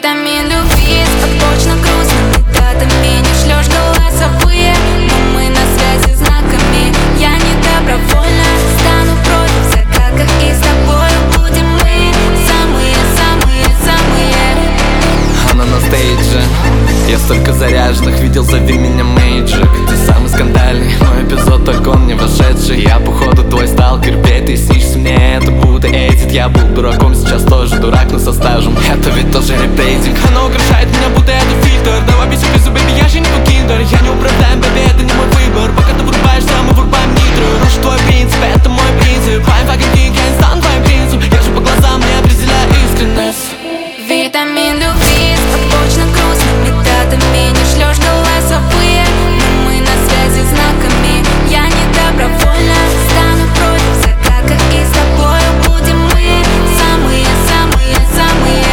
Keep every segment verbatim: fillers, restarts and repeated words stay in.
Витамин любви с побочно грустными датами. Не шлешь голосовые, но мы на связи знаками. Я не добровольно стану против закаток, и с тобою будем мы самые-самые-самые. Она на стейдже, я столько заряженных видел, зови меня Мейджик. Ты самый скандальный, мой эпизод, только он не вошедший. Я походу твой сталкер, пей, ты снишься мне, это будто эдит. Я был дураком, сейчас тоже дурак, но со стажем. Это ведь тоже репрейзинг. Она украшает меня, будто это фильтр. Давай без сюрприза, бэби, я же не киндер. Я не управляем, бэби, это не мой выбор. Пока ты врубаешься, мы врубаем нитро. Руsh твой принцип, это мой принцип. I'm fucking king, я не стану твоим принцем. Я же по глазам не определяю искренность. Витамин любви с побочно грустными датами. Не шлешь голосовые, но мы на связи знаками. Я не добровольно стану против закаток, и с тобою будем мы самые-самые-самые.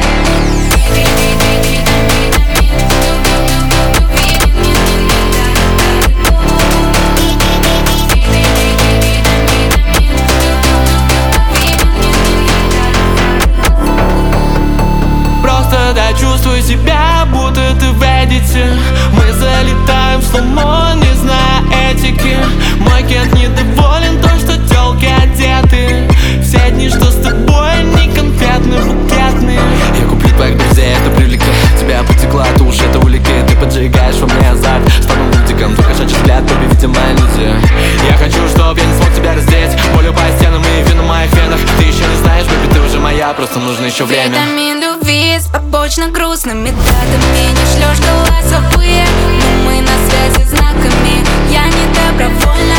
Просто да, чувствую себя, будто ты в эдите. Мы залетаем в сломо, не зная этики. Мой кент недоволен, то, что тёлки одеты. Все дни, что с тобой, не конфетные, букетные. Я куплю твоих друзей, это привлекает. Тебя потекла тушь, это улики. Ты поджигаешь во мне азарт. Стану мультиком, только кошачий взгляд, бэби, видимо, иллюзия. Я хочу, чтоб я не смог тебя раздеть. Болью по стенам и вину в моих венах. Ты еще не знаешь, бэби, ты уже моя, просто нужно еще время. Витамин любви с побочно грустными датами. Не шлешь голосовые, но мы на связи знаками. Я не добровольно